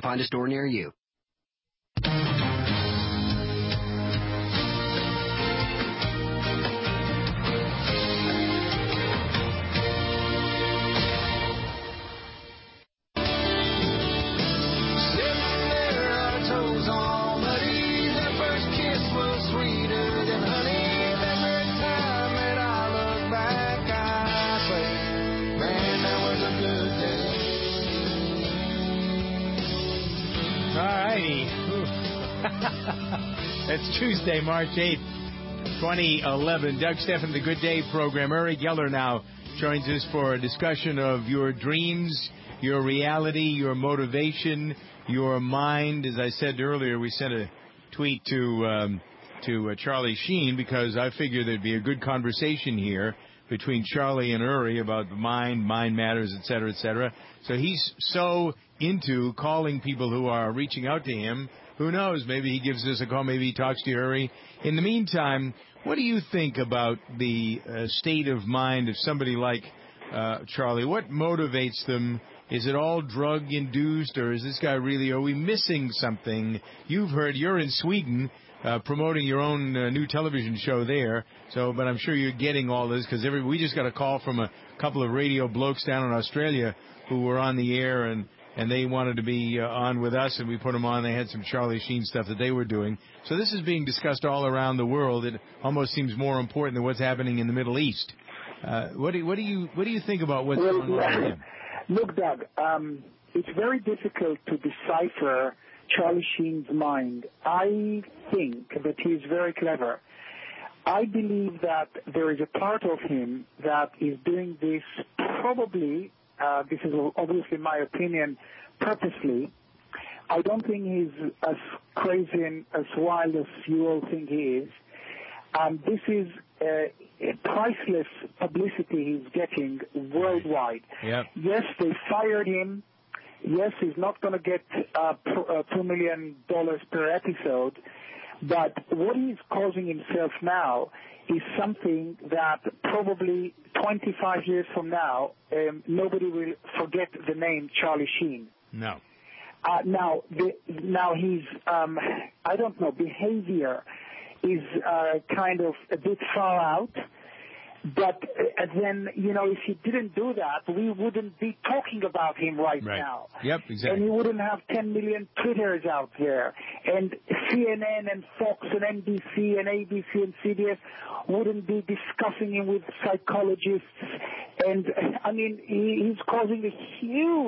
Find a store near you. It's Tuesday, March 8th, 2011. Doug Stephan, the Good Day program. Uri Geller now joins us for a discussion of your dreams, your reality, your motivation, your mind. As I said earlier, we sent a tweet to Charlie Sheen because I figured there'd be a good conversation here between Charlie and Uri about the mind matters, et cetera, et cetera. So he's so into calling people who are reaching out to him. Who knows? Maybe he gives us a call. Maybe he talks to Uri. In the meantime, what do you think about the state of mind of somebody like Charlie? What motivates them? Is it all drug-induced, or is this guy really, are we missing something? You've heard, you're in Sweden promoting your own new television show there, but I'm sure you're getting all this because we just got a call from a couple of radio blokes down in Australia who were on the air, and they wanted to be on with us, and we put them on. They had some Charlie Sheen stuff that they were doing. So this is being discussed all around the world. It almost seems more important than what's happening in the Middle East. What do you think about what's going on with him? Look, Doug, it's very difficult to decipher Charlie Sheen's mind. I think that he's very clever. I believe that there is a part of him that is doing this probably, this is obviously my opinion, purposely. I don't think he's as crazy and as wild as you all think he is. This is priceless publicity he's getting worldwide. Yep. Yes, they fired him. Yes, he's not going to get $2 million per episode. But what he's causing himself now is something that probably 25 years from now, nobody will forget the name Charlie Sheen. No. Now his, I don't know, behavior is kind of a bit far out. But then, if he didn't do that, we wouldn't be talking about him right now. Yep, exactly. And he wouldn't have 10 million Twitters out there. And CNN and Fox and NBC and ABC and CBS wouldn't be discussing him with psychologists. And, he's causing a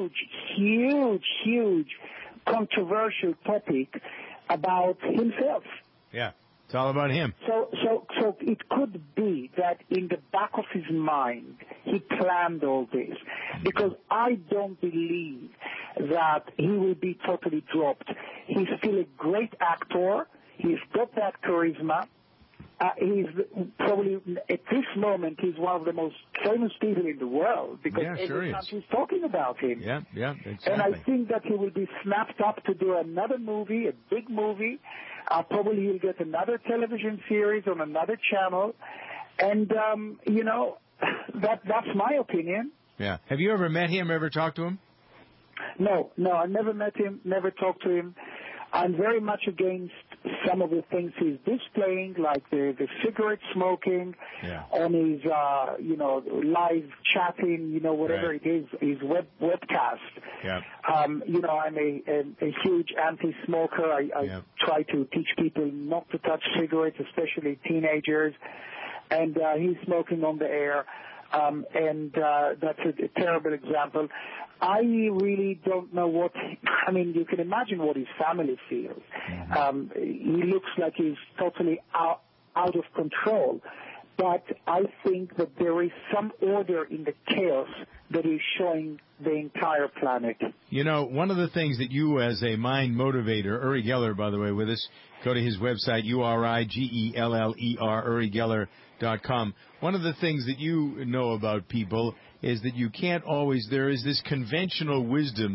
huge controversial topic about himself. Yeah. It's all about him. So it could be that in the back of his mind, he planned all this. Because I don't believe that he will be totally dropped. He's still a great actor. He's got that charisma. He's probably, at this moment, he's one of the most famous people in the world because every country is talking about him. Yeah, exactly. And I think that he will be snapped up to do another movie, a big movie. Probably he'll get another television series on another channel. And, that's my opinion. Yeah. Have you ever met him, ever talked to him? No, I never met him, never talked to him. I'm very much against some of the things he's displaying, like the cigarette smoking on his, live chatting, whatever it is, his webcast. Yeah. I'm a huge anti-smoker. I try to teach people not to touch cigarettes, especially teenagers. And he's smoking on the air. That's a terrible example. I really don't know you can imagine what his family feels. He looks like he's totally out of control. But I think that there is some order in the chaos that is showing the entire planet. One of the things that you, as a mind motivator, Uri Geller, by the way, with us, go to his website, URIGELLER, UriGeller.com. One of the things that you know about people is that you can't always, there is this conventional wisdom that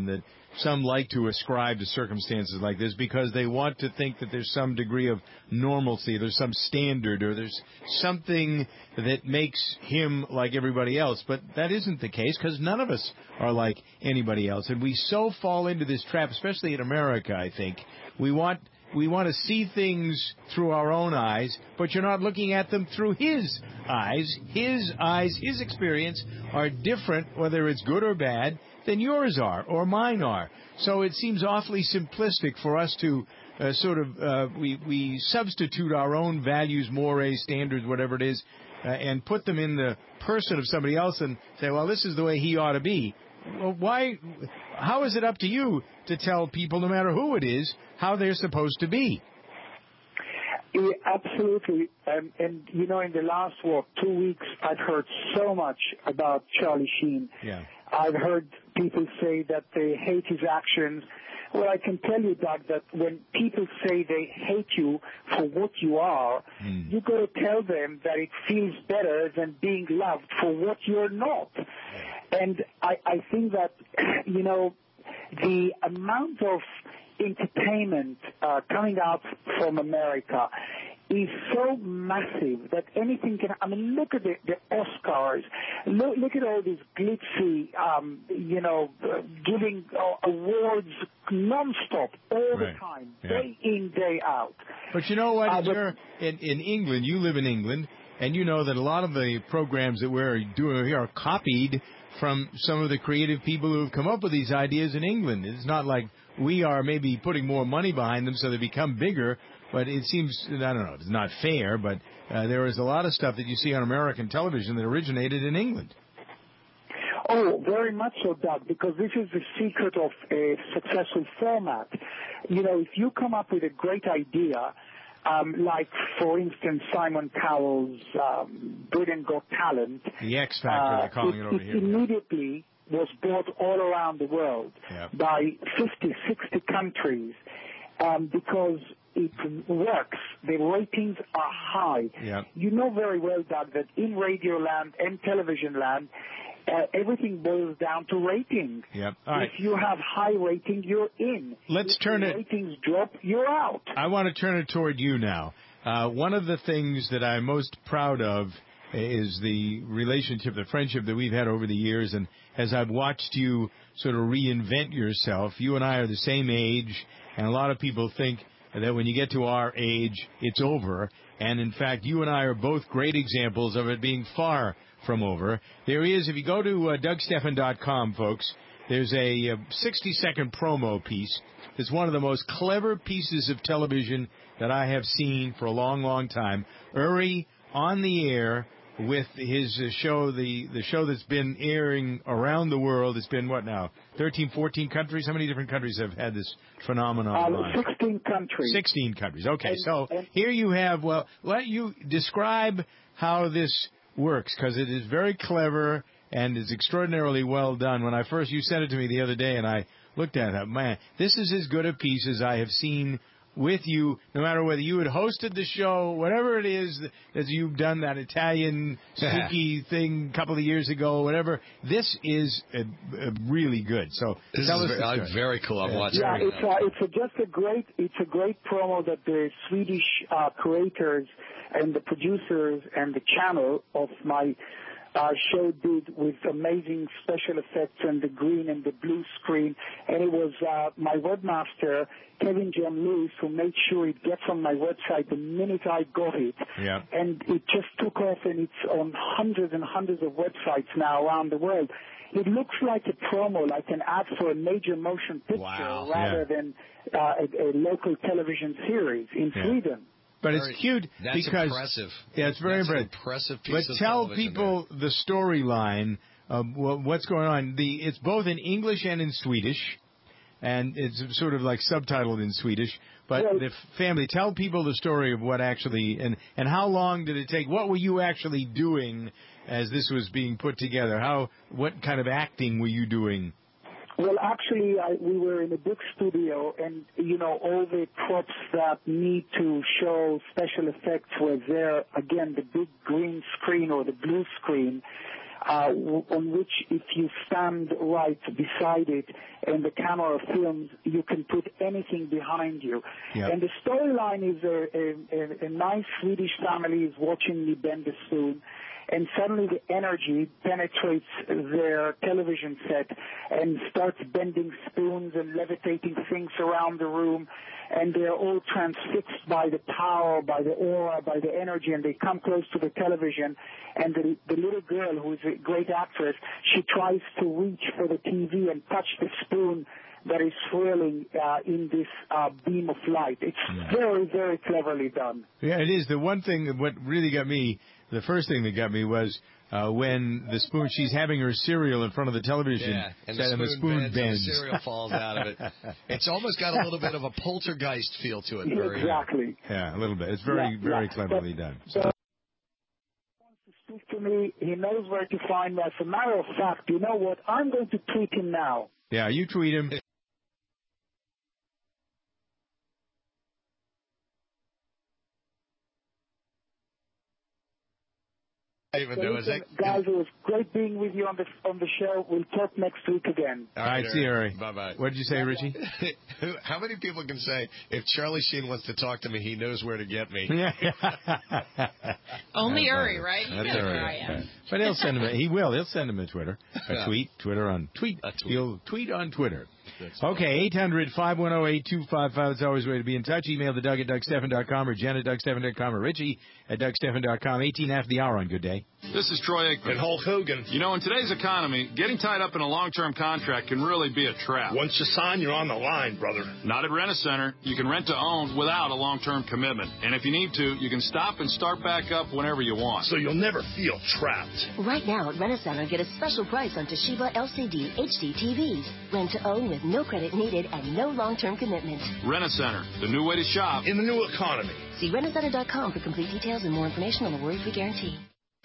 some like to ascribe to circumstances like this because they want to think that there's some degree of normalcy, there's some standard, or there's something that makes him like everybody else. But that isn't the case, because none of us are like anybody else. And we so fall into this trap, especially in America, I think. We want to see things through our own eyes, but you're not looking at them through his eyes. His eyes, his experience are different, whether it's good or bad, than yours are or mine are. So it seems awfully simplistic for us to we substitute our own values, mores, standards, whatever it is, and put them in the person of somebody else and say, well, this is the way he ought to be. Well, why? How is it up to you to tell people, no matter who it is, how they're supposed to be? Yeah, absolutely. And in the last, 2 weeks, I've heard so much about Charlie Sheen. Yeah. I've heard people say that they hate his actions. Well, I can tell you, Doug, that when people say they hate you for what you are, you've got to tell them that it feels better than being loved for what you're not. And I think that, the amount of entertainment coming out from America is so massive that anything can. I mean, look at the Oscars. Look at all these glitzy, giving awards nonstop all the time, day in, day out. But you know what? You're in England. You live in England, and you know that a lot of the programs that we're doing here are copied from some of the creative people who have come up with these ideas in England. It's not like we are maybe putting more money behind them so they become bigger, but it seems, I don't know, it's not fair, but there is a lot of stuff that you see on American television that originated in England. Oh, very much so, Doug, because this is the secret of a successful format. If you come up with a great idea, like, for instance, Simon Cowell's Britain Got Talent. The X Factor, they're calling it over here. It immediately was bought all around the world by 50, 60 countries because it works. The ratings are high. Yep. You know very well, Doug, that in radio land and television land, everything boils down to rating. Yep. All right. If you have high rating, you're in. Let's turn it. Ratings drop, you're out. I want to turn it toward you now. One of the things that I'm most proud of is the relationship, the friendship that we've had over the years. And as I've watched you sort of reinvent yourself, you and I are the same age, and a lot of people think that when you get to our age, it's over. And in fact, you and I are both great examples of it being far from over. There is, if you go to DougStephan.com, folks, there's a 60-second promo piece. It's one of the most clever pieces of television that I have seen for a long, long time. Uri on the air with his show, the show that's been airing around the world. It's been, what now, 13, 14 countries? How many different countries have had this phenomenon? 16 countries. 16 countries. Okay, so here you have, well, let you describe how this works, because it is very clever and is extraordinarily well done. When you sent it to me the other day, and I looked at it, man, this is as good a piece as I have seen with you, no matter whether you had hosted the show, whatever it is that you've done, that Italian spooky thing a couple of years ago, whatever. This is really good. So this is very cool. I'm watching. Yeah, it's a great promo that the Swedish creators and the producers and the channel of my show did with amazing special effects and the green and the blue screen. And it was my webmaster, Kevin John Lewis, who made sure it gets on my website the minute I got it. Yeah. And it just took off, and it's on hundreds and hundreds of websites now around the world. It looks like a promo, like an ad for a major motion picture rather than a local television series in Sweden. But it's cute because impressive. Yeah, it's very impressive piece But of tell people there. the storyline of what's going on. It's both in English and in Swedish, and it's sort of like subtitled in Swedish. But the family, tell people the story of what actually and how long did it take? What were you actually doing as this was being put together? What kind of acting were you doing? Well, actually, we were in a big studio, and, all the props that need to show special effects were there. Again, the big green screen or the blue screen. on which if you stand right beside it and the camera films, you can put anything behind you. Yep. And the storyline is a nice Swedish family is watching me bend the spoon, and suddenly the energy penetrates their television set and starts bending spoons and levitating things around the room, and they're all transfixed by the power, by the aura, by the energy, and they come close to the television, and the little girl, who is a great actress, she tries to reach for the TV and touch the spoon that is swirling in this beam of light. It's very, very cleverly done. Yeah, it is. The one thing, what really got me, the first thing that got me was when the spoon, she's having her cereal in front of the television, and the spoon bends. And the cereal falls out of it. It's almost got a little bit of a poltergeist feel to it. Exactly. Yeah, a little bit. It's very, very cleverly done. So. He wants to speak to me. He knows where to find me. As a matter of fact, you know what? I'm going to tweet him now. Yeah, you tweet him. Guys, it was great being with you on the show. We'll talk next week again. All right, see you, Harry. Bye-bye. What did you say, Richie? How many people can say, if Charlie Sheen wants to talk to me, he knows where to get me? Only Uri, right? You know where I am. But he'll send him. He will. He'll send him a Twitter, a tweet. He'll tweet on Twitter. Okay, 800-510-8255. It's always a way to be in touch. Email to Doug at DougStephan.com or Jen at DougStephan.com or Richie at DougStephan.com. 18 after the hour on Good Day. This is Troy Aikman. And Hulk Hogan. You know, in today's economy, getting tied up in a long-term contract can really be a trap. Once you sign, you're on the line, brother. Not at Rent-A-Center. You can rent to own without a long-term commitment. And if you need to, you can stop and start back up whenever you want. So you'll never feel trapped. Right now at Rent-A-Center, get a special price on Toshiba LCD HD TVs. Rent to own with no credit needed and no long-term commitment. Rent-A-Center, the new way to shop in the new economy. See rentacenter.com for complete details and more information on the worry-free guarantee.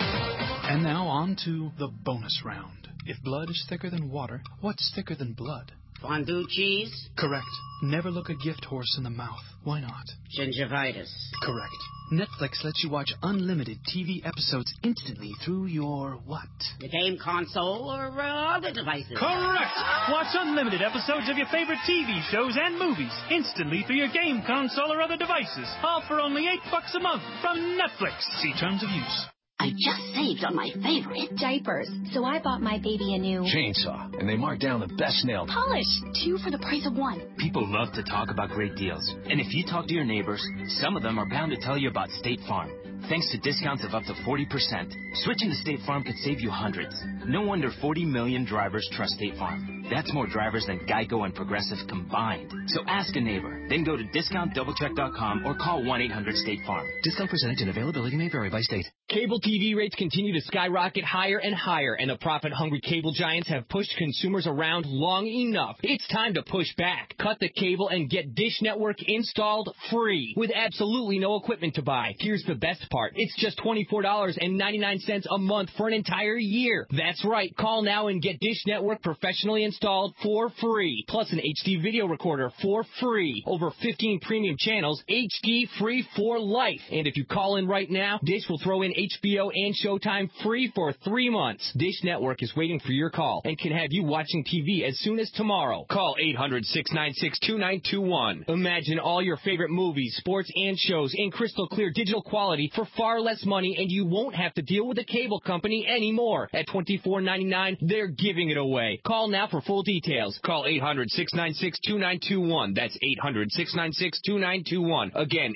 And now on to the bonus round. If blood is thicker than water, what's thicker than blood? Fondue cheese? Correct. Never look a gift horse in the mouth. Why not? Gingivitis. Correct. Netflix lets you watch unlimited TV episodes instantly through your what? The game console or other devices. Correct! Watch unlimited episodes of your favorite TV shows and movies instantly through your game console or other devices. All for only $8 a month from Netflix. See terms of use. I just saved on my favorite diapers, so I bought my baby a new chainsaw, and they marked down the best nail polish, 2 for the price of 1. People love to talk about great deals, and if you talk to your neighbors, some of them are bound to tell you about State Farm. Thanks to discounts of up to 40%, switching to State Farm could save you hundreds. No wonder 40 million drivers trust State Farm. That's more drivers than Geico and Progressive combined. So ask a neighbor, then go to discountdoublecheck.com or call 1-800-STATE-FARM. Discount percentage and availability may vary by state. Cable TV rates continue to skyrocket higher and higher, and the profit-hungry cable giants have pushed consumers around long enough. It's time to push back. Cut the cable and get Dish Network installed free with absolutely no equipment to buy. Here's the best part. It's just $24.99 a month for an entire year. That's right. Call now and get Dish Network professionally installed for free. Plus an HD video recorder for free. Over 15 premium channels, HD free for life. And if you call in right now, Dish will throw in HBO and Showtime free for 3 months. Dish Network is waiting for your call and can have you watching TV as soon as tomorrow. Call 800-696-2921. Imagine all your favorite movies, sports, and shows in crystal clear digital quality for far less money, and you won't have to deal with a cable company anymore. At $24.99, they're giving it away. Call now for full details. Call 800-696-2921. That's 800-696-2921. Again,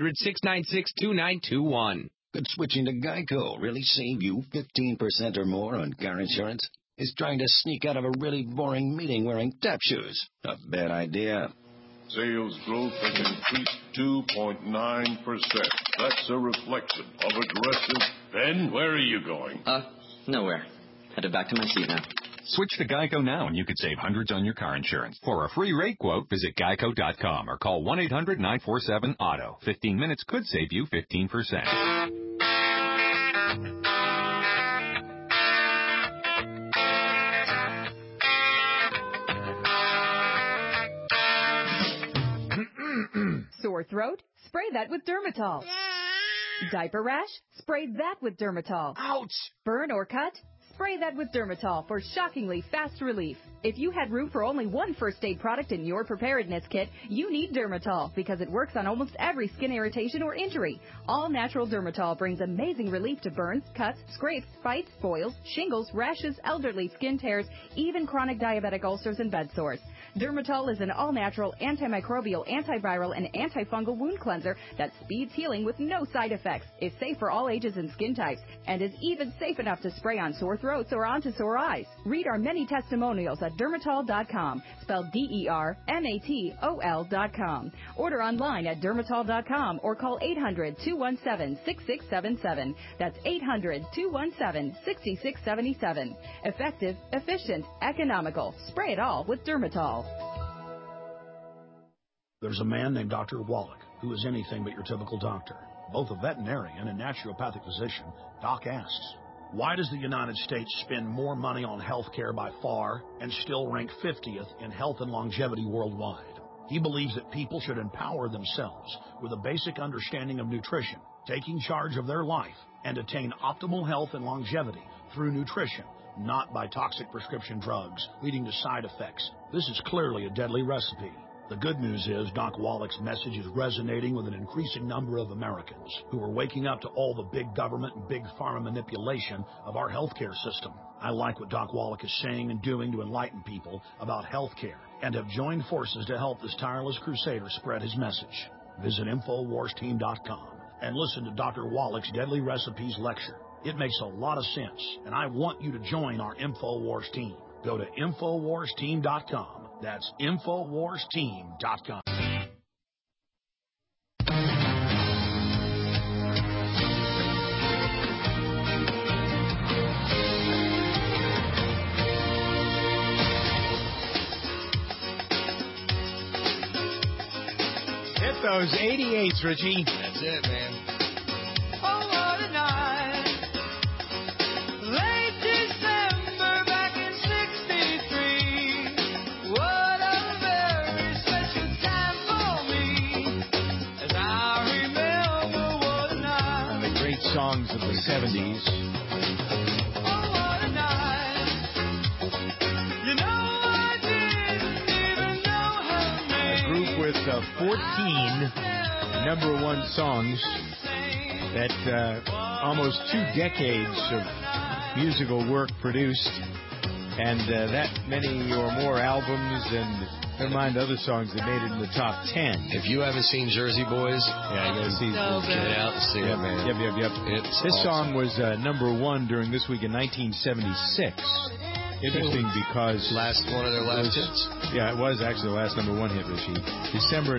800-696-2921. Could switching to Geico really save you 15% or more on car insurance? Is trying to sneak out of a really boring meeting wearing tap shoes a bad idea? Sales growth has increased 2.9%. That's a reflection of aggressive... Ben, where are you going? Nowhere. Headed back to my seat now. Switch to Geico now and you could save hundreds on your car insurance. For a free rate quote, visit geico.com or call 1-800-947-AUTO. 15 minutes could save you 15%. Sore throat? Spray that with Dermatol. Diaper rash? Spray that with Dermatol. Ouch! Burn or cut? Spray that with Dermatol for shockingly fast relief. If you had room for only one first aid product in your preparedness kit, you need Dermatol because it works on almost every skin irritation or injury. All natural Dermatol brings amazing relief to burns, cuts, scrapes, bites, boils, shingles, rashes, elderly skin tears, even chronic diabetic ulcers and bed sores. Dermatol is an all-natural, antimicrobial, antiviral, and antifungal wound cleanser that speeds healing with no side effects, is safe for all ages and skin types, and is even safe enough to spray on sore throats or onto sore eyes. Read our many testimonials at Dermatol.com, spelled DERMATOL.com. Order online at Dermatol.com or call 800-217-6677. That's 800-217-6677. Effective, efficient, economical. Spray it all with Dermatol. There's a man named Dr. Wallach who is anything but your typical doctor. Both a veterinarian and naturopathic physician, Doc asks, why does the United States spend more money on health care by far and still rank 50th in health and longevity worldwide? He believes that people should empower themselves with a basic understanding of nutrition, taking charge of their life, and attain optimal health and longevity through nutrition, not by toxic prescription drugs leading to side effects. This is clearly a deadly recipe. The good news is Doc Wallach's message is resonating with an increasing number of Americans who are waking up to all the big government and big pharma manipulation of our healthcare system. I like what Doc Wallach is saying and doing to enlighten people about healthcare and have joined forces to help this tireless crusader spread his message. Visit InfoWarsTeam.com and listen to Dr. Wallach's Deadly Recipes lecture. It makes a lot of sense, and I want you to join our InfoWars team. Go to InfoWarsTeam.com. That's InfoWarsTeam.com. Hit those 88s, Richie. That's it, man. Oh, what a night. Late December back in 63. What a very special time for me. As I remember what a night. One of the great songs of the 70s. Oh, what a night. You know, I didn't even know her name. A group with 14 number one songs that almost 2 decades of musical work produced, and that many or more albums, and never mind other songs that made it in the top 10. If you haven't seen Jersey Boys, yeah, you gotta see. Get out and see it, man. Yep. This song was number one during this week in 1976. Interesting because one of their last hits. Yeah, it was actually the last number one hit, Richie. December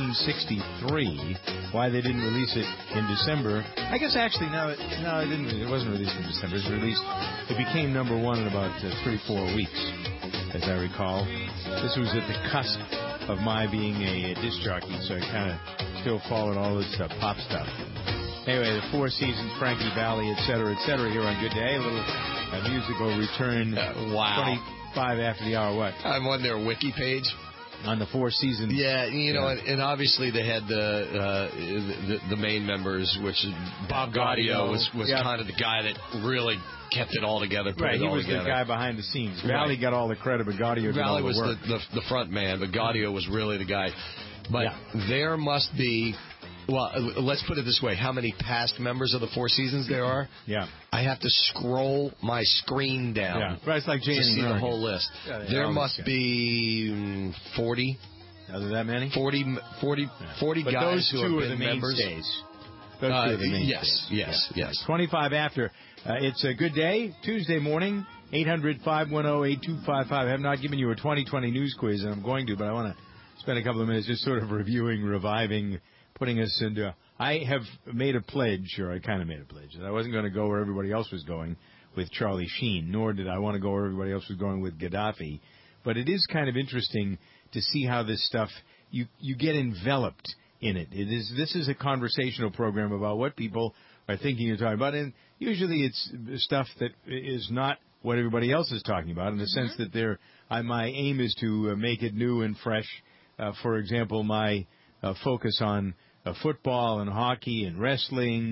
1963. Why they didn't release it in December? I guess actually no, it didn't. It wasn't released in December. It was released. It became number one in about 3-4 weeks, as I recall. This was at the cusp of my being a disc jockey, so I kind of still followed all this pop stuff. Anyway, the Four Seasons, Frankie Valli, et cetera, here on Good Day. A little musical return. Wow. 25 after the hour. What? I'm on their wiki page. On the Four Seasons. Yeah, you know, and obviously they had the main members, which is Bob Gaudio was kind of the guy that really kept it all together. Right, he was the guy behind the scenes. Valli got all the credit, but Gaudio did all the work. Valli was the front man, but Gaudio was really the guy. But there must be... Well, let's put it this way. How many past members of the Four Seasons there are? Yeah. I have to scroll my screen down. Yeah. Right, it's like Jane to see the whole list. Yeah, there must be 40. Are there that many? 40 but guys who have been members. Those two are the mainstays. Yes. 25 after. It's a Good Day, Tuesday morning, 800-510-8255. I have not given you a 2020 news quiz, and I'm going to, but I want to spend a couple of minutes just sort of reviewing, reviving, putting us into... I have made a pledge, or I kind of made a pledge, that I wasn't going to go where everybody else was going with Charlie Sheen, nor did I want to go where everybody else was going with Gaddafi. But it is kind of interesting to see how this stuff, you get enveloped in it. This is a conversational program about what people are thinking and talking about, and usually it's stuff that is not what everybody else is talking about, in the sense that my aim is to make it new and fresh. For example, my focus on football and hockey and wrestling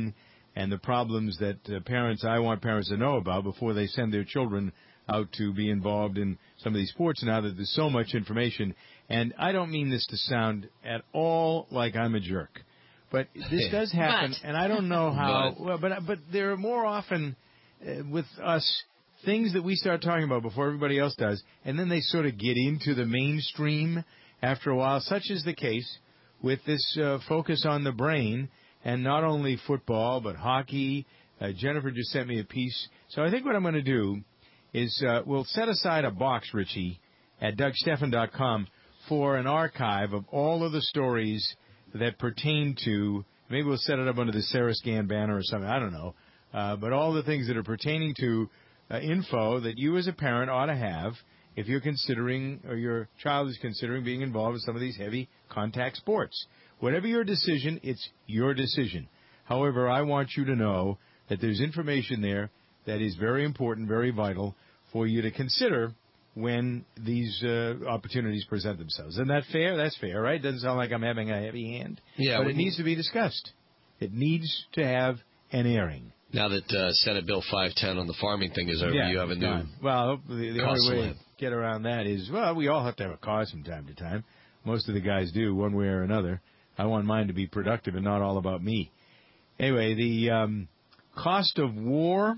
and the problems that I want parents to know about before they send their children out to be involved in some of these sports now that there's so much information. And I don't mean this to sound at all like I'm a jerk, but this does happen, and I don't know how. But there are more often with us things that we start talking about before everybody else does, and then they sort of get into the mainstream after a while. Such is the case with this focus on the brain, and not only football but hockey. Jennifer just sent me a piece. So I think what I'm going to do is we'll set aside a box, Richie, at DougStephan.com for an archive of all of the stories that pertain to, maybe we'll set it up under the Sarah Scan banner or something, I don't know, but all the things that are pertaining to info that you as a parent ought to have if you're considering, or your child is considering being involved in some of these heavy contact sports. Whatever your decision, it's your decision. However, I want you to know that there's information there that is very important, very vital for you to consider when these opportunities present themselves. Isn't that fair? That's fair, right? Doesn't sound like I'm having a heavy hand. Yeah, but it needs to be discussed. It needs to have an airing. Now that Senate Bill 510 on the farming thing is over, you have a new... Well, the only way to get around that is, well, we all have to have a car from time to time. Most of the guys do, one way or another. I want mine to be productive and not all about me. Anyway, the cost of war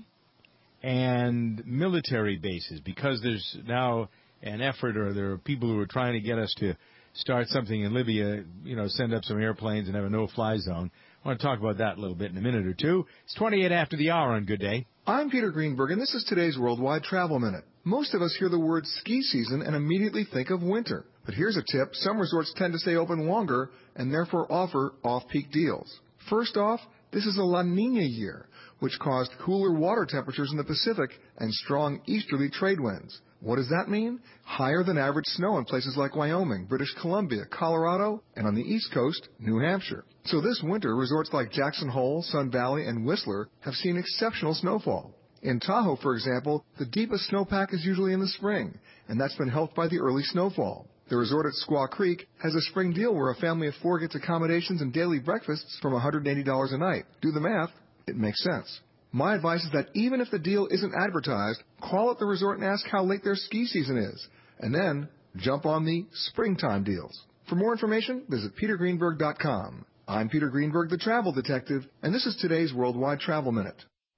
and military bases, because there's now an effort, or there are people who are trying to get us to start something in Libya, send up some airplanes and have a no-fly zone. I want to talk about that a little bit in a minute or two. It's 28 after the hour on Good Day. I'm Peter Greenberg, and this is today's Worldwide Travel Minute. Most of us hear the word ski season and immediately think of winter. But here's a tip. Some resorts tend to stay open longer and therefore offer off-peak deals. First off, this is a La Niña year, which caused cooler water temperatures in the Pacific and strong easterly trade winds. What does that mean? Higher than average snow in places like Wyoming, British Columbia, Colorado, and on the East Coast, New Hampshire. So this winter, resorts like Jackson Hole, Sun Valley, and Whistler have seen exceptional snowfall. In Tahoe, for example, the deepest snowpack is usually in the spring, and that's been helped by the early snowfall. The resort at Squaw Creek has a spring deal where a family of 4 gets accommodations and daily breakfasts from $180 a night. Do the math. It makes sense. My advice is that even if the deal isn't advertised, call up the resort and ask how late their ski season is, and then jump on the springtime deals. For more information, visit petergreenberg.com. I'm Peter Greenberg, the travel detective, and this is today's Worldwide Travel Minute.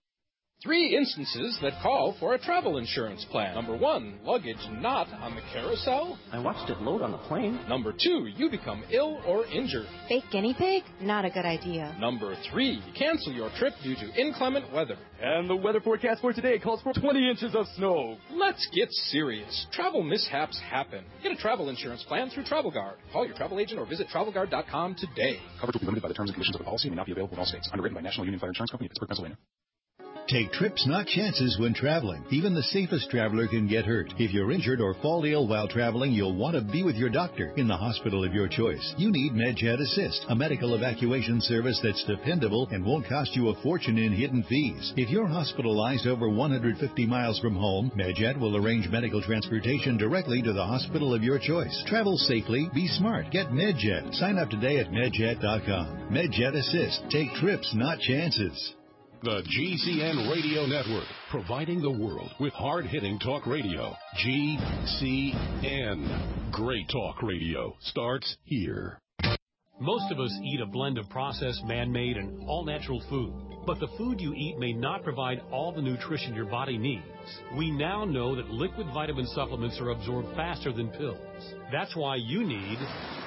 3 instances that call for a travel insurance plan. Number 1, luggage not on the carousel. I watched it load on the plane. Number 2, you become ill or injured. Fake guinea pig? Not a good idea. Number 3, cancel your trip due to inclement weather. And the weather forecast for today calls for 20 inches of snow. Let's get serious. Travel mishaps happen. Get a travel insurance plan through Travel Guard. Call your travel agent or visit TravelGuard.com today. Coverage will be limited by the terms and conditions of the policy and may not be available in all states. Underwritten by National Union Fire Insurance Company of Pittsburgh, Pennsylvania. Take trips, not chances, when traveling. Even the safest traveler can get hurt. If you're injured or fall ill while traveling, you'll want to be with your doctor in the hospital of your choice. You need MedJet Assist, a medical evacuation service that's dependable and won't cost you a fortune in hidden fees. If you're hospitalized over 150 miles from home, MedJet will arrange medical transportation directly to the hospital of your choice. Travel safely, be smart, get MedJet. Sign up today at MedJet.com. MedJet Assist. Take trips, not chances. The GCN Radio Network, providing the world with hard-hitting talk radio. GCN. Great talk radio starts here. Most of us eat a blend of processed, man-made, and all-natural food. But the food you eat may not provide all the nutrition your body needs. We now know that liquid vitamin supplements are absorbed faster than pills. That's why you need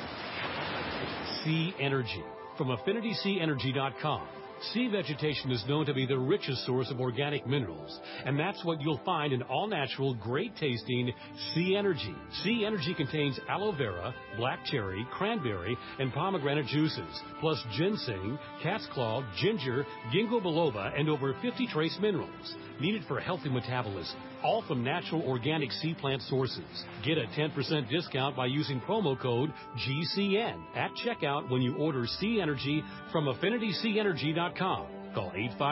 Sea Energy from AffinitySeaEnergy.com. Sea vegetation is known to be the richest source of organic minerals, and that's what you'll find in all-natural, great-tasting Sea Energy. Sea Energy contains aloe vera, black cherry, cranberry, and pomegranate juices, plus ginseng, cat's claw, ginger, ginkgo biloba, and over 50 trace minerals needed for healthy metabolism, all from natural organic sea plant sources. Get a 10% discount by using promo code GCN at checkout when you order Sea Energy from AffinitySeaEnergy.com. Call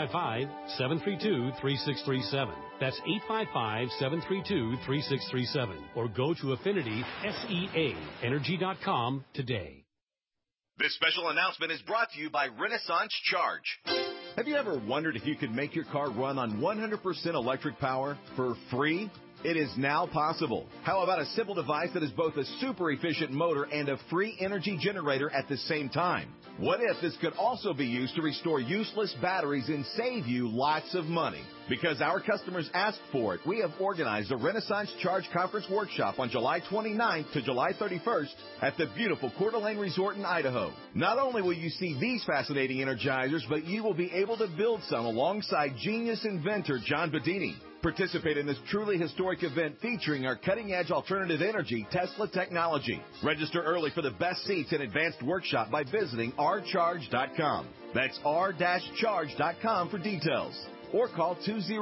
855-732-3637. That's 855-732-3637. Or go to AffinitySeaEnergy.com today. This special announcement is brought to you by Renaissance Charge. Have you ever wondered if you could make your car run on 100% electric power for free? It is now possible. How about a simple device that is both a super efficient motor and a free energy generator at the same time? What if this could also be used to restore useless batteries and save you lots of money? Because our customers asked for it, we have organized a Renaissance Charge Conference workshop on July 29th to July 31st at the beautiful Coeur d'Alene Resort in Idaho. Not only will you see these fascinating Energizers, but you will be able to build some alongside genius inventor John Bedini. Participate in this truly historic event featuring our cutting-edge alternative energy Tesla technology. Register early for the best seats and advanced workshop by visiting rcharge.com. That's r-charge.com for details. Or call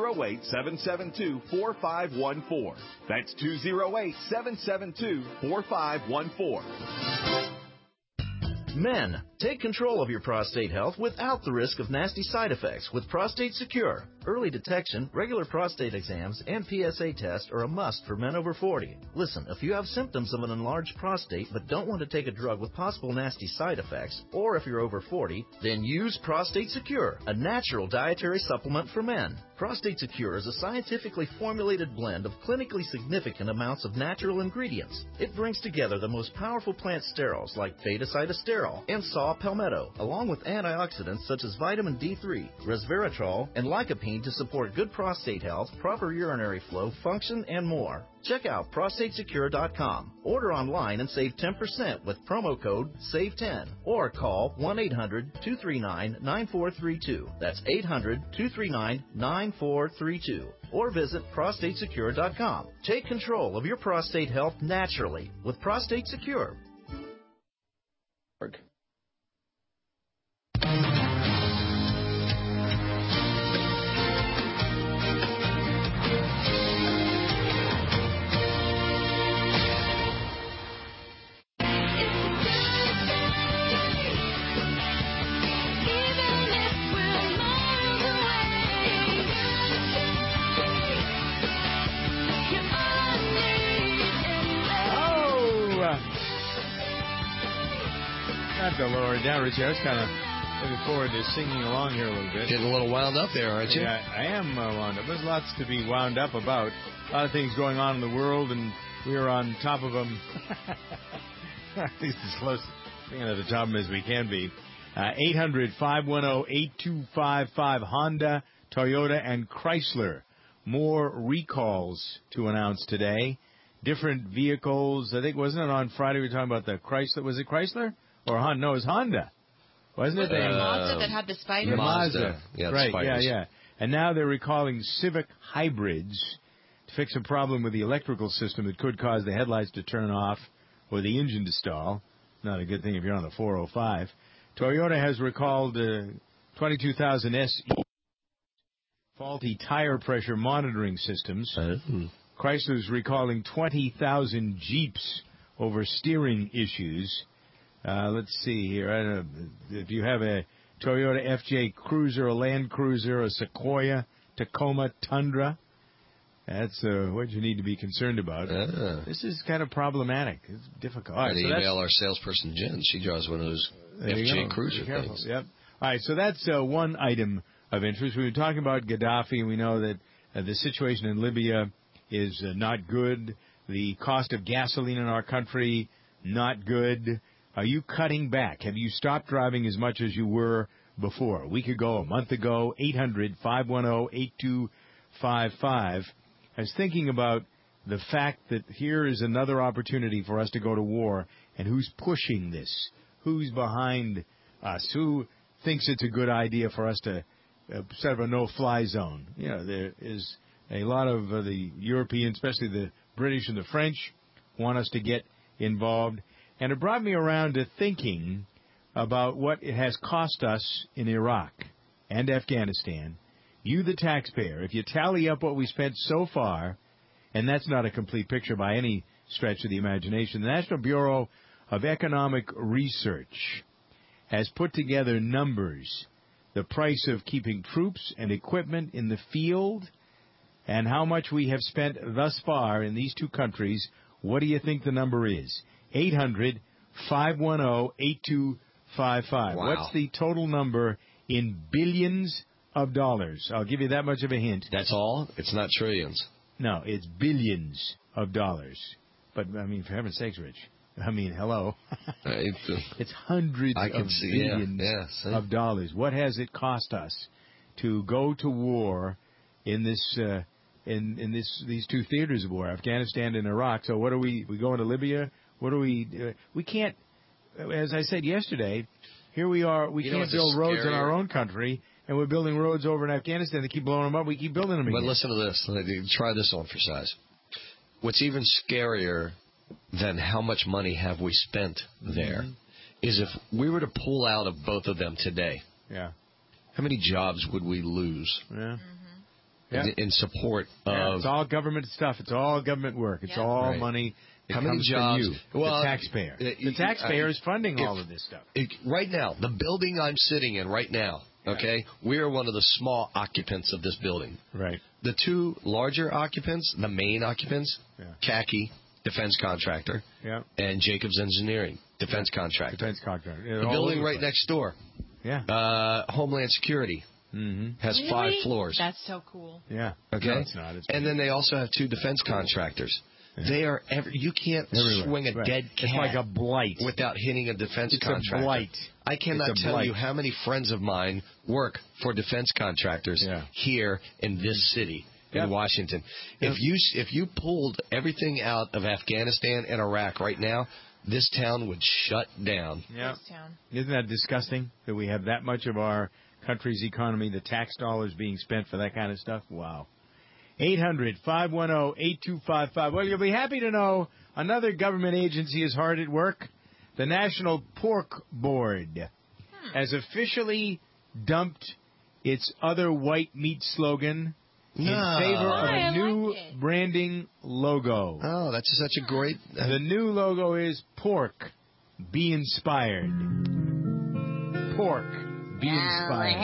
208-772-4514. That's 208-772-4514. Men, take control of your prostate health without the risk of nasty side effects with Prostate Secure. Early detection, regular prostate exams, and PSA tests are a must for men over 40. Listen, if you have symptoms of an enlarged prostate but don't want to take a drug with possible nasty side effects, or if you're over 40, then use Prostate Secure, a natural dietary supplement for men. Prostate Secure is a scientifically formulated blend of clinically significant amounts of natural ingredients. It brings together the most powerful plant sterols like beta-cytosterol and saw palmetto, along with antioxidants such as vitamin D3, resveratrol, and lycopene to support good prostate health, proper urinary flow, function, and more. Check out prostatesecure.com. Order online and save 10% with promo code SAVE10 or call 1-800-239-9432. That's 800-239-9432. Or visit prostatesecure.com. Take control of your prostate health naturally with Prostate Secure. Not to lower it down, Richie. I was kind of looking forward to singing along here a little bit. Getting a little wound up there, aren't you? Yeah, I am wound up. There's lots to be wound up about. A lot of things going on in the world, and we're on top of them. At least as close to the top of them as we can be. 800-510-8255, Honda, Toyota, and Chrysler. More recalls to announce today. Different vehicles. I think, wasn't it on Friday we were talking about the Chrysler? Was it Chrysler? Or Honda? No, it was Honda. Wasn't it? The Mazda that had the spiders? The Mazda. Yeah, right, spiders. yeah. And now they're recalling Civic hybrids to fix a problem with the electrical system that could cause the headlights to turn off or the engine to stall. Not a good thing if you're on the 405. Toyota has recalled 22,000 SE faulty tire pressure monitoring systems. Chrysler's recalling 20,000 Jeeps over steering issues. Let's see here. I don't know if you have a Toyota FJ Cruiser, a Land Cruiser, a Sequoia, Tacoma, Tundra. That's what you need to be concerned about. This is kind of problematic. It's difficult. All right, email our salesperson, Jen. She drives one of those FJ Cruiser things. Yep. All right, so that's one item of interest. We were talking about Gaddafi, and we know that the situation in Libya is not good. The cost of gasoline in our country, not good. Are you cutting back? Have you stopped driving as much as you were before? A week ago, a month ago, 800-510-8255. I was thinking about the fact that here is another opportunity for us to go to war, and who's pushing this? Who's behind us? Who thinks it's a good idea for us to set up a no-fly zone? You know, there is a lot of the Europeans, especially the British and the French, want us to get involved. And it brought me around to thinking about what it has cost us in Iraq and Afghanistan. You, the taxpayer, if you tally up what we spent so far, and that's not a complete picture by any stretch of the imagination, the National Bureau of Economic Research has put together numbers, the price of keeping troops and equipment in the field, and how much we have spent thus far in these two countries. What do you think the number is? 800-510-8255. Wow. What's the total number in billions of dollars. I'll give you that much of a hint. That's all? It's not trillions. No, it's billions of dollars. But, I mean, for heaven's sakes, Rich. I mean, hello. It's hundreds of billions of dollars. What has it cost us to go to war in this these two theaters of war, Afghanistan and Iraq? So what are we going to Libya? What are we? We can't. As I said yesterday, here we are. We can't build roads in our own country, and we're building roads over in Afghanistan. They keep blowing them up. We keep building them again. But listen to this. Try this on for size. What's even scarier than how much money have we spent there is if we were to pull out of both of them today. Yeah. How many jobs would we lose? Yeah. In support of... It's all government stuff. It's all government work. It's all money. How many jobs? From you, the taxpayer. The taxpayer is funding all of this stuff. Right now, the building I'm sitting in right now, okay, we are one of the small occupants of this building. Right. The two larger occupants, the main occupants, Khaki, defense contractor, and Jacobs Engineering, defense contractor. Defense contractor. The building right next door, Homeland Security, has 5 floors. That's so cool. Yeah. Okay. No, it's not. And then they also have 2 defense contractors. They are you can't swing a dead cat. It's like a blight without hitting a defense contractor. It's a blight. I cannot tell you how many friends of mine work for defense contractors here in this city in Washington. If you pulled everything out of Afghanistan and Iraq right now, this town would shut down. Yeah. Isn't that disgusting that we have that much of our country's economy, the tax dollars being spent for that kind of stuff? Wow. 800-510-8255. Well, you'll be happy to know another government agency is hard at work. The National Pork Board has officially dumped its other white meat slogan in favor of a new branding logo. Oh, that's such a great... The new logo is Pork, Be Inspired. Pork, Be Inspired.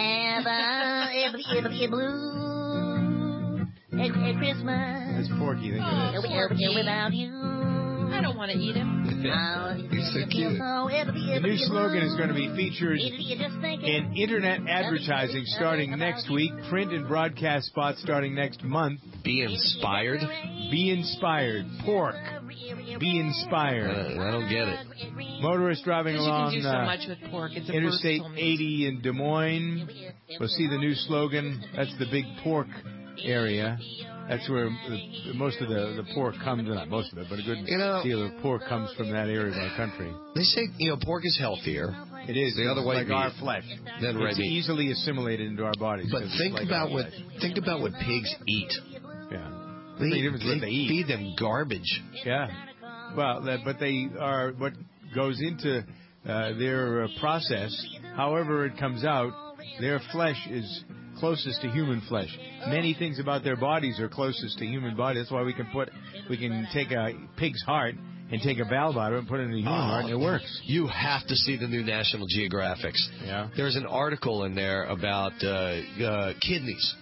At Christmas. That's Porky. Think of it. Without you. I don't want to eat him. He's so cute. The new slogan is going to be featured in internet advertising starting next week, print and broadcast spots starting next month. Be inspired? Be inspired. Pork. Be inspired. I don't get it. Motorists driving along you can do so much with pork. It's Interstate 80 in Des Moines will see the new slogan. That's the big pork area. That's where most of the pork comes. Not most of it, but a good deal of pork comes from that area of our country. They say pork is healthier. It is the other way, like our flesh. Than red meat. It's easily assimilated into our bodies. But think about what pigs eat. Yeah, they feed them garbage. Yeah, well, but they are what goes into their process. However it comes out, their flesh is closest to human flesh. Many things about their bodies are closest to human body. That's why we can take a pig's heart and take a valve out of it and put it in a human heart, and it works. You have to see the new National Geographics. Yeah. There's an article in there about kidneys.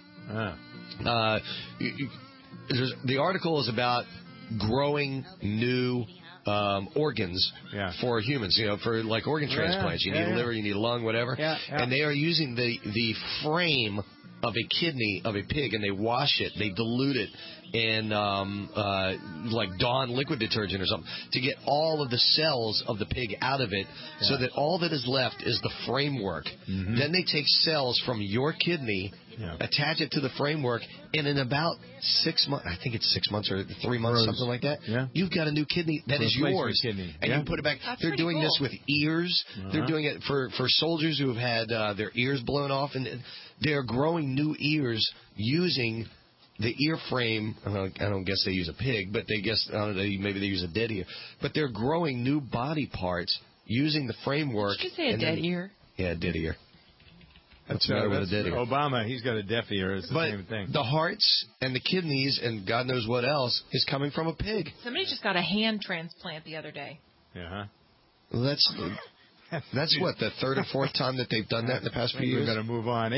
The article is about growing new organs for humans, for like organ transplants. You need a liver, you need a lung, whatever. And they are using the frame of a kidney of a pig, and they wash it, they dilute it in like Dawn liquid detergent or something to get all of the cells of the pig out of it, so that all that is left is the framework. Then they take cells from your kidney, attach it to the framework, and in about 6 months, I think it's 6 months or 3 months, something like that, you've got a new kidney that is yours. And you can put it back. They're doing this with ears. They're doing it for soldiers who have had their ears blown off, and they're growing new ears using the ear frame. I don't guess they use a pig, but maybe they use a dead ear. But they're growing new body parts using the framework. Did you say a dead ear? Yeah, a dead ear. What's the matter with a dead ear? Obama, he's got a deaf ear. It's the same thing. The hearts and the kidneys and God knows what else is coming from a pig. Somebody just got a hand transplant the other day. Yeah. Well, that's what, the third or fourth time that they've done that in the past few years? We've got to move on.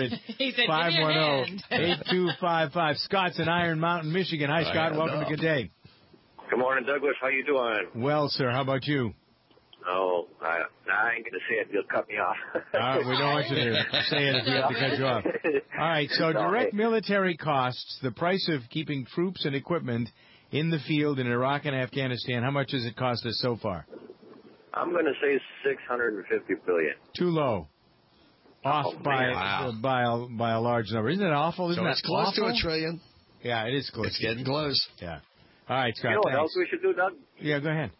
800-510-8255. Scott's in Iron Mountain, Michigan. Hi, Scott. Welcome to Good Day. Good morning, Douglas. How you doing? Well, sir. How about you? No, I ain't going to say it. You'll cut me off. All right, we don't want you to say it if we have to cut you off. All right, so direct military costs, the price of keeping troops and equipment in the field in Iraq and Afghanistan, how much has it cost us so far? I'm going to say $650 billion. Too low. Off by a large number. Isn't it awful? Isn't so that it's close awful? to $1 trillion. Yeah, it is close. It's getting close. Yeah. All right, Scott. You know what thanks. else we should do, Doug? Yeah, go ahead.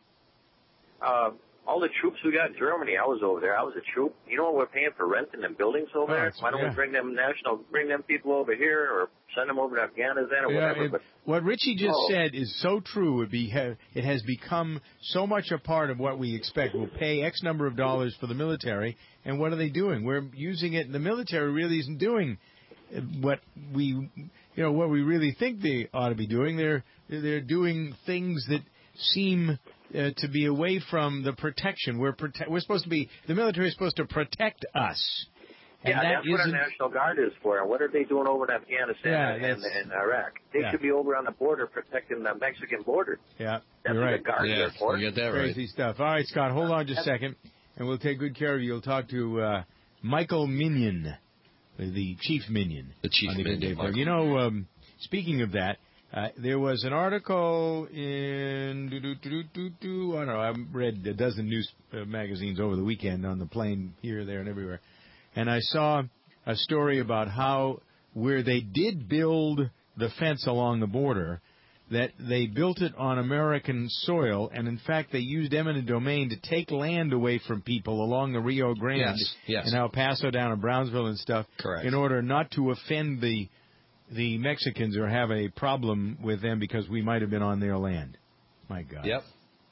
All the troops we got in Germany, I was over there. I was a troop. You know what we're paying for renting them buildings over there? Why don't we bring them people over here, or send them over to Afghanistan or whatever? What Richie just said is so true. It has become so much a part of what we expect. We'll pay X number of dollars for the military, and what are they doing? We're using it, and the military really isn't doing what we really think they ought to be doing. They're doing things that seem to be away from the protection. We're supposed to be, the military is supposed to protect us. And that's what our National Guard is for. And what are they doing over in Afghanistan and Iraq? They should be over on the border protecting the Mexican border. Yeah, that's you're what right. the Guard is for. You get that Crazy stuff. All right, Scott, hold on just a second, and we'll take good care of you. You'll talk to Michael Minion, the Chief Minion. The Chief Minion. You know, speaking of that, there was an article in, I don't know, I read a dozen news magazines over the weekend on the plane here, there, and everywhere. And I saw a story about how where they did build the fence along the border, that they built it on American soil, and in fact they used eminent domain to take land away from people along the Rio Grande and El Paso down to Brownsville and stuff, in order not to offend the Mexicans or have a problem with them because we might have been on their land. My God. Yep.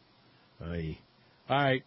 All right,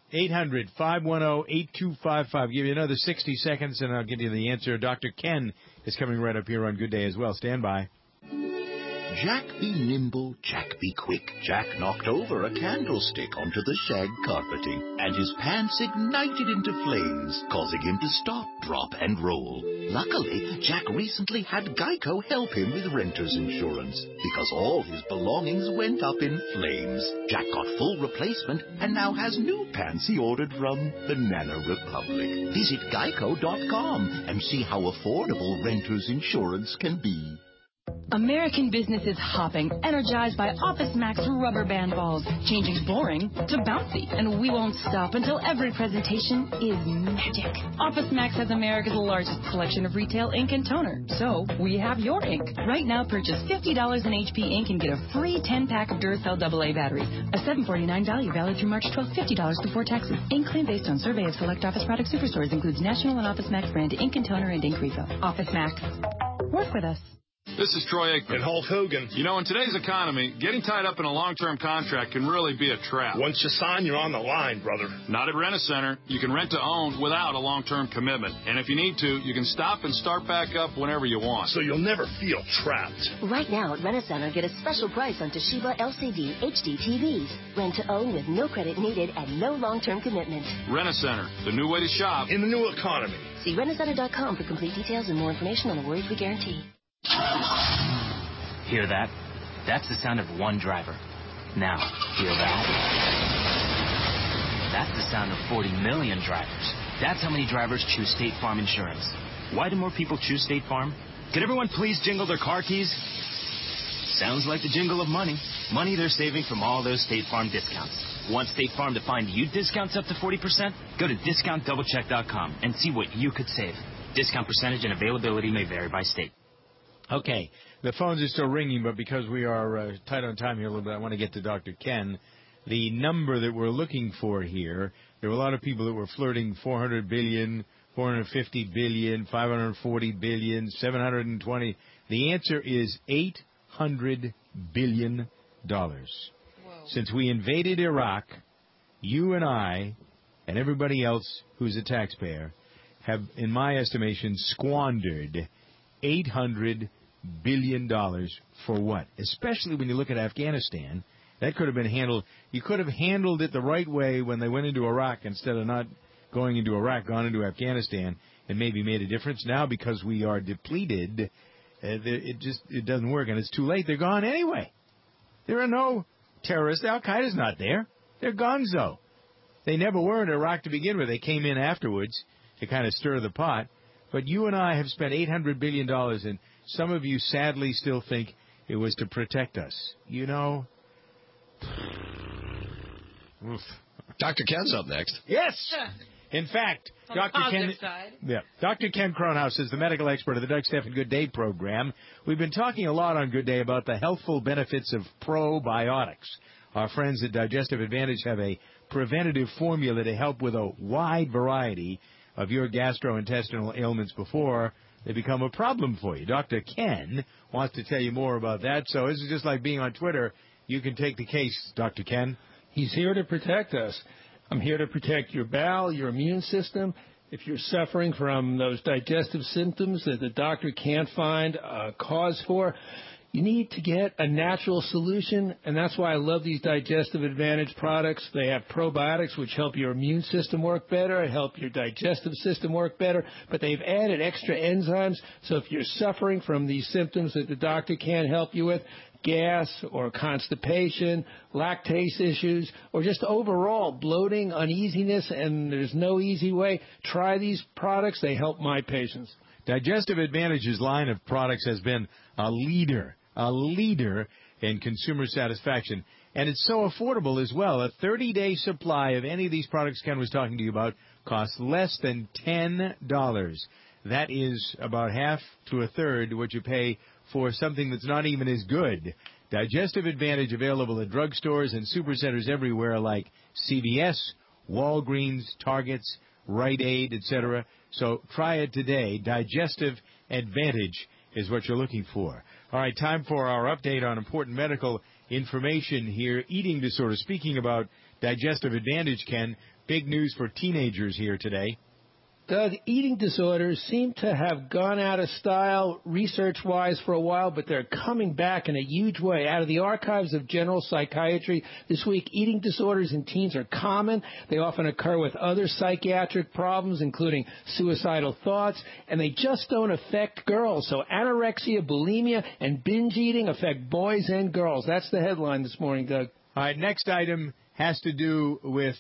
800-510-8255. Give you another 60 seconds, and I'll give you the answer. Dr. Ken is coming right up here on Good Day as well. Stand by. Jack be nimble, Jack be quick. Jack knocked over a candlestick onto the shag carpeting, and his pants ignited into flames, causing him to stop, drop, and roll. Luckily, Jack recently had Geico help him with renter's insurance, because all his belongings went up in flames. Jack got full replacement, and now has new pants he ordered from Banana Republic. Visit Geico.com and see how affordable renter's insurance can be. American business is hopping, energized by Office Max rubber band balls, changing boring to bouncy. And we won't stop until every presentation is magic. Office Max has America's largest collection of retail ink and toner, so we have your ink. Right now, purchase $50 in HP ink and get a free 10-pack of Duracell AA batteries. A $7.49 value valid through March 12th, $50 before taxes. Ink claim based on survey of select Office Product Superstores includes National and Office Max brand ink and toner and ink refill. Office Max. Work with us. This is Troy Aikman. And Hulk Hogan. You know, in today's economy, getting tied up in a long-term contract can really be a trap. Once you sign, you're on the line, brother. Not at Rent-A-Center. You can rent to own without a long-term commitment. And if you need to, you can stop and start back up whenever you want. So you'll never feel trapped. Right now at Rent-A-Center, get a special price on Toshiba LCD HD TVs. Rent to own with no credit needed and no long-term commitment. Rent-A-Center, the new way to shop in the new economy. See rentacenter.com for complete details and more information on the worry-free guarantee. Hear that? That's the sound of one driver. Now, hear that? That's the sound of 40 million drivers. That's how many drivers choose State Farm Insurance. Why do more people choose State Farm? Could everyone please jingle their car keys? Sounds like the jingle of money. Money they're saving from all those State Farm discounts. Want State Farm to find you discounts up to 40%? Go to discountdoublecheck.com and see what you could save. Discount percentage and availability may vary by state. Okay, the phones are still ringing, but because we are tight on time here a little bit, I want to get to Dr. Ken. The number that we're looking for here, there were a lot of people that were flirting 400 billion, 450 billion, 540 billion, 720. The answer is $800 billion. Whoa. Since we invaded Iraq, you and I and everybody else who's a taxpayer have, in my estimation, squandered $800 billion for what? Especially when you look at Afghanistan, that could have been handled. You could have handled it the right way when they went into Iraq instead of not going into Iraq, gone into Afghanistan, and maybe made a difference. Now, because we are depleted, it doesn't work, and it's too late. They're gone anyway. There are no terrorists. Al-Qaeda's not there. They're gonzo. They never were in Iraq to begin with. They came in afterwards to kind of stir the pot. But you and I have spent $800 billion, and some of you sadly still think it was to protect us. You know? Oof. Dr. Ken's up next. Yes! In fact, Dr. Ken Cronhaus is the medical expert of the Doug Stephan Good Day program. We've been talking a lot on Good Day about the healthful benefits of probiotics. Our friends at Digestive Advantage have a preventative formula to help with a wide variety of your gastrointestinal ailments before they become a problem for you. Dr. Ken wants to tell you more about that, so this is just like being on Twitter. You can take the case, Dr. Ken. He's here to protect us. I'm here to protect your bowel, your immune system. If you're suffering from those digestive symptoms that the doctor can't find a cause for, you need to get a natural solution, and that's why I love these Digestive Advantage products. They have probiotics, which help your immune system work better, help your digestive system work better, but they've added extra enzymes, so if you're suffering from these symptoms that the doctor can't help you with, gas or constipation, lactase issues, or just overall bloating, uneasiness, and there's no easy way, try these products. They help my patients. Digestive Advantage's line of products has been a leader in consumer satisfaction. And it's so affordable as well. A 30-day supply of any of these products Ken was talking to you about costs less than $10. That is about half to a third what you pay for something that's not even as good. Digestive Advantage available at drugstores and supercenters everywhere like CVS, Walgreens, Targets, Rite Aid, etc. So try it today. Digestive Advantage is what you're looking for. All right, time for our update on important medical information here. Eating disorders. Speaking about Digestive Advantage, Ken, big news for teenagers here today. Doug, eating disorders seem to have gone out of style research-wise for a while, but they're coming back in a huge way. Out of the archives of general psychiatry this week, eating disorders in teens are common. They often occur with other psychiatric problems, including suicidal thoughts, and they just don't affect girls. So anorexia, bulimia, and binge eating affect boys and girls. That's the headline this morning, Doug. All right, next item has to do with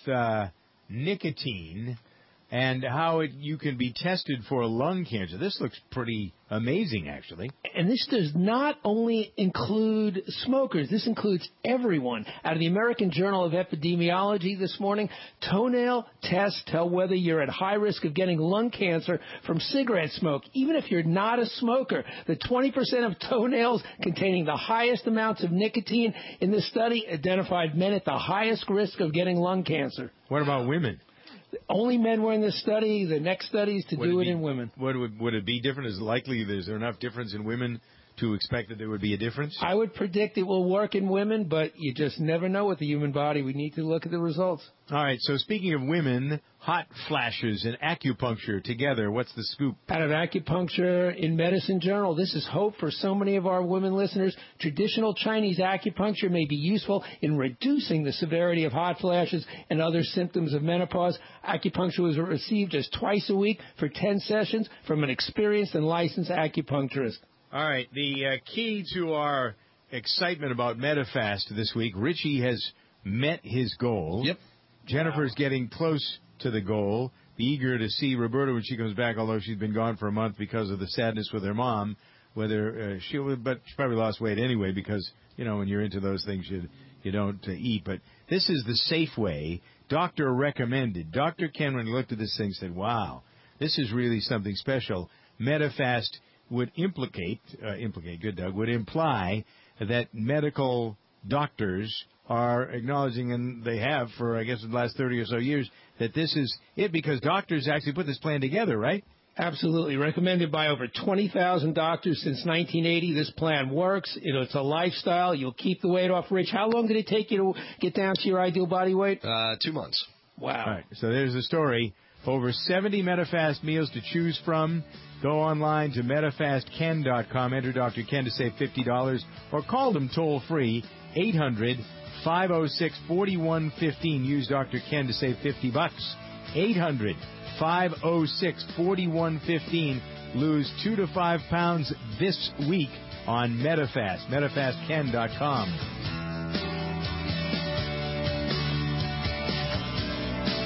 nicotine and how you can be tested for lung cancer. This looks pretty amazing, actually. And this does not only include smokers. This includes everyone. Out of the American Journal of Epidemiology this morning, toenail tests tell whether you're at high risk of getting lung cancer from cigarette smoke, even if you're not a smoker. The 20% of toenails containing the highest amounts of nicotine in this study identified men at the highest risk of getting lung cancer. What about women? Only men were in this study. The next study is to do it in women. Would it be different? Is there enough difference in women to expect that there would be a difference? I would predict it will work in women, but you just never know with the human body. We need to look at the results. All right, so speaking of women, hot flashes and acupuncture together, what's the scoop? Out of Acupuncture in Medicine Journal, this is hope for so many of our women listeners. Traditional Chinese acupuncture may be useful in reducing the severity of hot flashes and other symptoms of menopause. Acupuncture was received just twice a week for 10 sessions from an experienced and licensed acupuncturist. All right, the key to our excitement about Medifast this week, Richie has met his goal. Yep. Jennifer's getting close to the goal. Be eager to see Roberta when she comes back, although she's been gone for a month because of the sadness with her mom. But she probably lost weight anyway because, you know, when you're into those things, you don't eat. But this is the safe way. Doctor recommended. Dr. Ken, when he looked at this thing, said, wow, this is really something special. Medifast would imply that medical doctors are acknowledging, and they have for, I guess, the last 30 or so years, that this is it because doctors actually put this plan together, right? Absolutely. Recommended by over 20,000 doctors since 1980. This plan works. It's a lifestyle. You'll keep the weight off. Rich, how long did it take you to get down to your ideal body weight? 2 months. Wow. All right, so there's the story. Over 70 Medifast meals to choose from. Go online to MedifastKen.com. Enter Dr. Ken to save $50 or call them toll-free, 800-506-4115. Use Dr. Ken to save $50. 800-506-4115. Lose 2 to 5 pounds this week on Medifast. MedifastKen.com.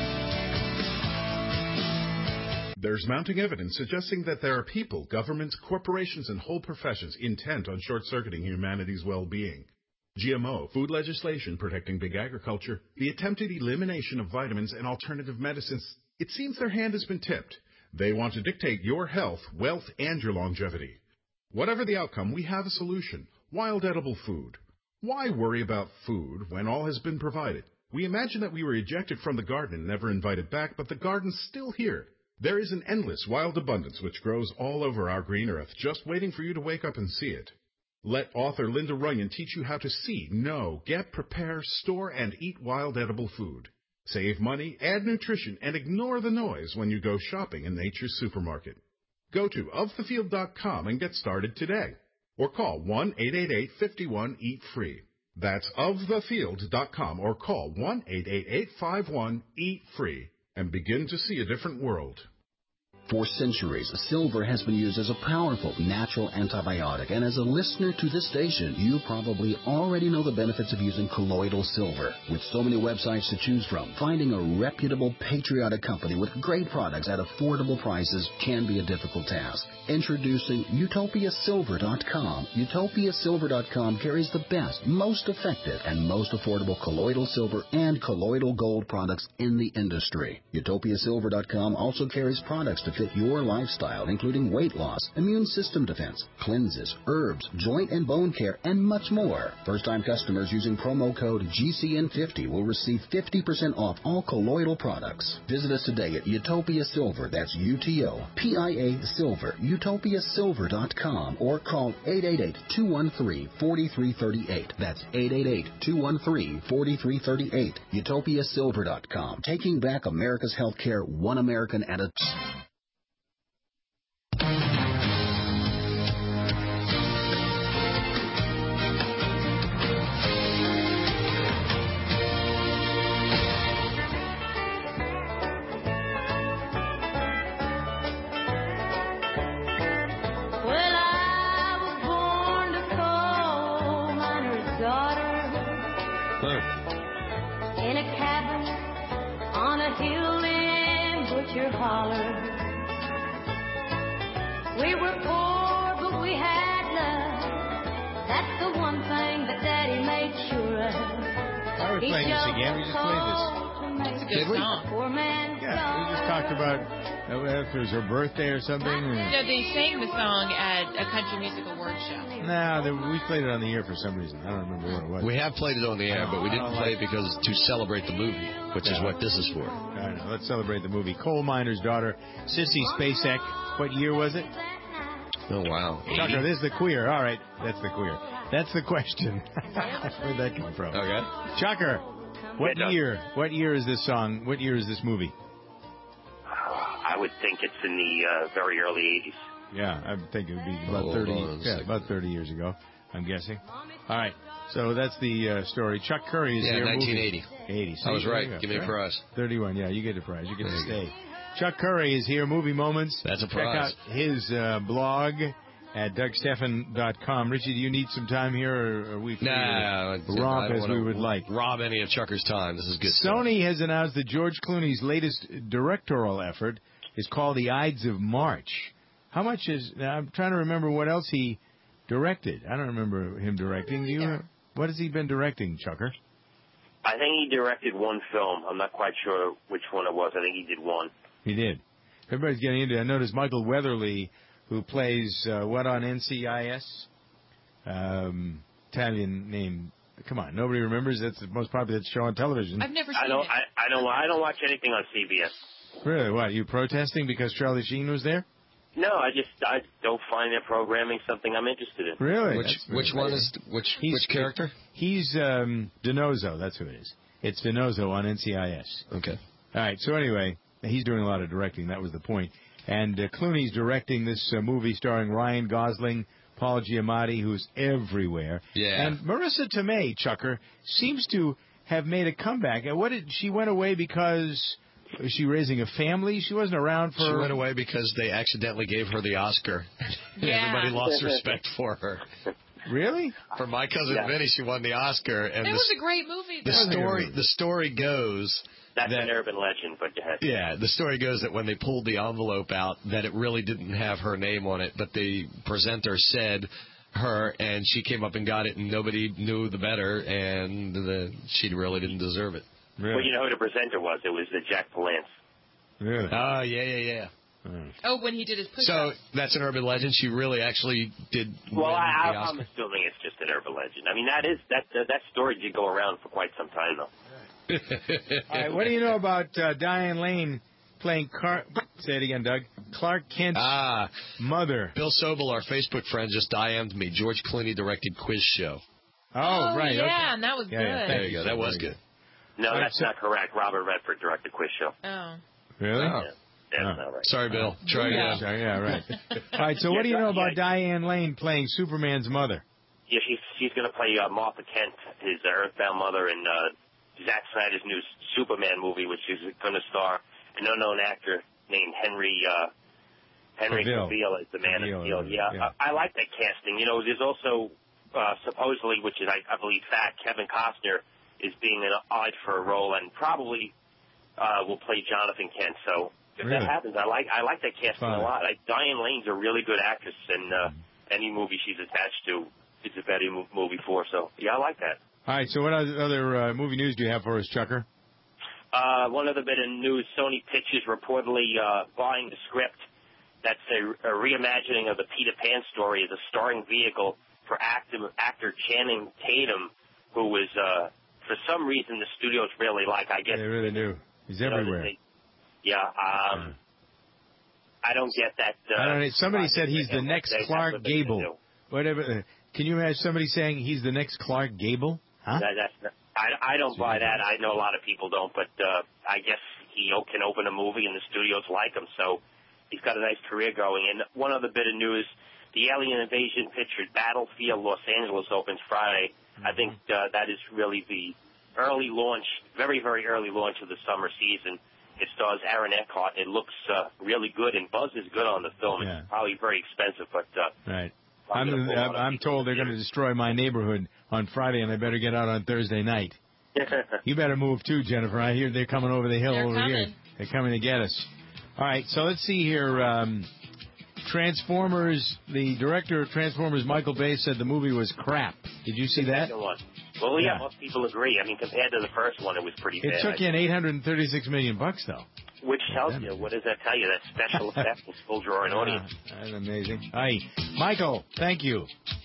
There's mounting evidence suggesting that there are people, governments, corporations, and whole professions intent on short-circuiting humanity's well-being. GMO, food legislation protecting big agriculture, the attempted elimination of vitamins and alternative medicines. It seems their hand has been tipped. They want to dictate your health, wealth, and your longevity. Whatever the outcome, we have a solution. Wild edible food. Why worry about food when all has been provided? We imagine that we were ejected from the garden and never invited back, but the garden's still here. There is an endless wild abundance which grows all over our green earth, just waiting for you to wake up and see it. Let author Linda Runyon teach you how to see, know, get, prepare, store, and eat wild edible food. Save money, add nutrition, and ignore the noise when you go shopping in Nature's Supermarket. Go to ofthefield.com and get started today. Or call 1-888-51-EAT-FREE. That's ofthefield.com or call 1-888-51-EAT-FREE and begin to see a different world. For centuries, silver has been used as a powerful natural antibiotic, and as a listener to this station, you probably already know the benefits of using colloidal silver. With so many websites to choose from, finding a reputable, patriotic company with great products at affordable prices can be a difficult task. Introducing UtopiaSilver.com. UtopiaSilver.com carries the best, most effective, and most affordable colloidal silver and colloidal gold products in the industry. UtopiaSilver.com also carries products to fit your lifestyle, including weight loss, immune system defense, cleanses, herbs, joint and bone care, and much more. First-time customers using promo code GCN50 will receive 50% off all colloidal products. Visit us today at Utopia Silver, that's UTOPIA Silver, UtopiaSilver.com, or call 888-213-4338. That's 888-213-4338. UtopiaSilver.com, taking back America's healthcare one American at a time. We were poor, but we had love. That's the one thing that Daddy made sure of. Why are we playing this again? We just played this. It's a good song. Yeah, we just talked about if it was her birthday or something. No, they sang the song at a country music award show. No, we played it on the air for some reason. I don't remember what it was. We have played it on the air, but we didn't play it because to celebrate the movie, which is what this is for. I know. Let's celebrate the movie. Coal miner's daughter, Sissy Spacek. What year was it? Oh, wow. Tucker, this is the queer. All right, that's the queer. That's the question. Where'd that come from? Okay. Chucker, what year? What year is this song? What year is this movie? I would think it's in the very early 80s. Yeah, I think it would be about 30. Yeah, about 30 years ago, I'm guessing. All right, so that's the story. Chuck Curry is here. 1980. 80. I was right. Give me a prize. 31. Yeah, you get a prize. You get to stay. Chuck Curry is here. Movie Moments. That's a prize. Check out his blog at DougStephan.com. Richie, do you need some time here, or are we free to romp as we would like? Rob any of Chucker's time. This is good. Sony has announced that George Clooney's latest directorial effort is called The Ides of March. How much is... Now, I'm trying to remember what else he directed. I don't remember him directing. Do you? What has he been directing, Chucker? I think he directed one film. I'm not quite sure which one it was. I think he did one. He did. Everybody's getting into it. I noticed Michael Weatherly, who plays what on NCIS? Italian name. Come on, nobody remembers. That's the most popular show on television. I've never seen it. I don't watch anything on CBS. Really? What? You protesting because Charlie Sheen was there? No, I don't find their programming something I'm interested in. Really? Which one is which character? He's Dinozo. That's who it is. It's Dinozo on NCIS. Okay. All right. So anyway, he's doing a lot of directing. That was the point. And Clooney's directing this movie starring Ryan Gosling, Paul Giamatti, who's everywhere. Yeah. And Marissa Tomei, Chucker, seems to have made a comeback. She went away because... Is she raising a family? She wasn't around for... She went away because they accidentally gave her the Oscar. Yeah. Everybody lost respect for her. Really? For My Cousin Vinny, she won the Oscar. And it was a great movie. The story goes That's an urban legend, but you had. Yeah, the story goes that when they pulled the envelope out, that it really didn't have her name on it, but the presenter said her, and she came up and got it, and nobody knew the better, and she really didn't deserve it. Well, you know who the presenter was? It was Jack Palance. Really? Oh, yeah. Oh, when he did his push-ups. So that's an urban legend. She really actually did. Well, I'm assuming it's just an urban legend. I mean, that story did go around for quite some time, though. All right, what do you know about Diane Lane playing say it again, Doug? Clark Kent's mother. Bill Sobel, our Facebook friend, just DM'd me. George Clooney directed Quiz Show. Oh, right. Yeah, okay. and that was good. There you go. That was good. No, that's not correct. Robert Redford directed Quiz Show. Oh. Really? Yeah. That's not right. Sorry, Bill. Try again. Yeah, right. All right, so what do you know about Diane Lane playing Superman's mother? Yeah, she's going to play Martha Kent, his Earthbound mother, in Zack Snyder's new Superman movie, which is going to star an unknown actor named Henry Cavill as the Man of Steel. Yeah. I like that casting. You know, there's also supposedly, which is I believe fact, Kevin Costner is being eyed for a role and probably will play Jonathan Kent. So if that happens, I like that casting a lot. Diane Lane's a really good actress, and any movie she's attached to, it's a better movie for. So yeah, I like that. All right, so what other movie news do you have for us, Chucker? One other bit of news, Sony Pictures reportedly buying the script that's a reimagining of the Peter Pan story as a starring vehicle for actor Channing Tatum, who was, for some reason, the studios really like. I guess they really do. He's everywhere. I don't get that. Somebody said he's the next Clark Gable. Whatever. Can you imagine somebody saying he's the next Clark Gable? Huh? I don't buy that. I know a lot of people don't, but I guess he can open a movie and the studios like him, so he's got a nice career going. And one other bit of news, the Alien Invasion picture Battlefield Los Angeles opens Friday. I think that is really the early launch, very, very early launch of the summer season. It stars Aaron Eckhart. It looks really good, and buzz is good on the film. Yeah. It's probably very expensive, but... right. I'm told they're going to destroy my neighborhood on Friday, and I better get out on Thursday night. You better move, too, Jennifer. I hear they're coming over the hill here. They're coming to get us. All right, so let's see here. Transformers, the director of Transformers, Michael Bay, said the movie was crap. Did you see that? Well, yeah, most people agree. I mean, compared to the first one, it was pretty bad. It took in $836 million, though. Which tells you, what does that tell you? That special effects will still draw an audience. That's amazing. Hi, Michael, thank you.